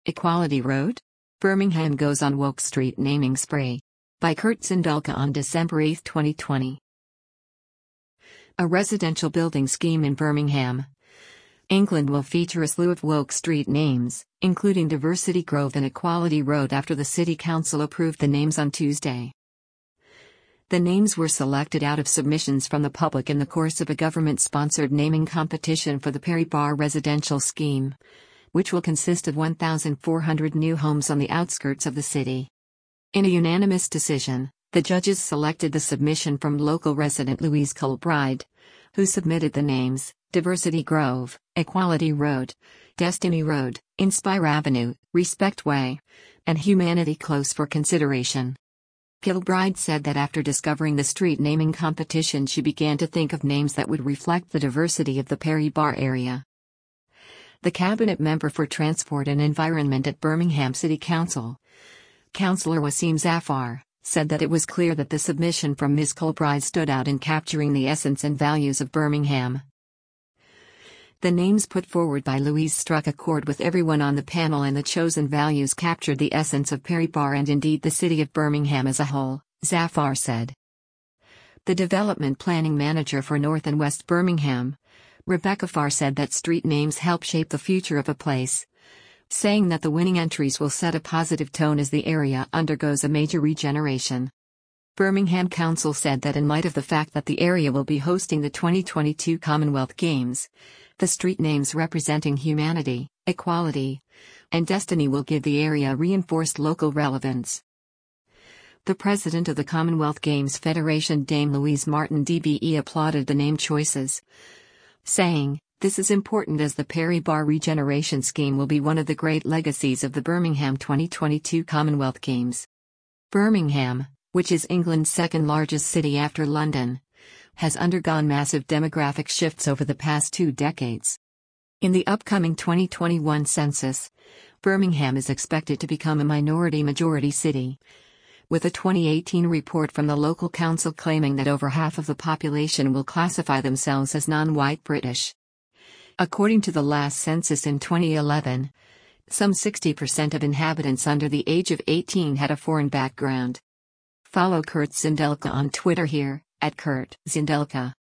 Equality Road? Birmingham goes on woke street naming spree. By Kurt Zindelka on December 8, 2020. A residential building scheme in Birmingham, England will feature a slew of woke street names, including Diversity Grove and Equality Road after the City Council approved the names on Tuesday. The names were selected out of submissions from the public in the course of a government-sponsored naming competition for the Perry Barr residential scheme, which will consist of 1,400 new homes on the outskirts of the city. In a unanimous decision, the judges selected the submission from local resident Louise Kilbride, who submitted the names Diversity Grove, Equality Road, Destiny Road, Inspire Avenue, Respect Way, and Humanity Close for consideration. Kilbride said that after discovering the street naming competition, she began to think of names that would reflect the diversity of the Perry Barr area. The cabinet member for Transport and Environment at Birmingham City Council, Councillor Wasim Zafar, said that it was clear that the submission from Ms. Kilbride stood out in capturing the essence and values of Birmingham. The names put forward by Louise struck a chord with everyone on the panel, and the chosen values captured the essence of Perry Barr and indeed the city of Birmingham as a whole, Zafar said. The development planning manager for North and West Birmingham, Rebecca Farr, said that street names help shape the future of a place, saying that the winning entries will set a positive tone as the area undergoes a major regeneration. Birmingham Council said that in light of the fact that the area will be hosting the 2022 Commonwealth Games, the street names representing humanity, equality, and destiny will give the area reinforced local relevance. The president of the Commonwealth Games Federation, Dame Louise Martin DBE, applauded the name choices, saying, "This is important as the Perry Barr Regeneration Scheme will be one of the great legacies of the Birmingham 2022 Commonwealth Games." Birmingham, which is England's second largest city after London, has undergone massive demographic shifts over the past 2 decades. In the upcoming 2021 census, Birmingham is expected to become a minority-majority city, with a 2018 report from the local council claiming that over half of the population will classify themselves as non-white British. According to the last census in 2011, some 60% of inhabitants under the age of 18 had a foreign background. Follow Kurt Zindelka on Twitter here, @KurtZindelka.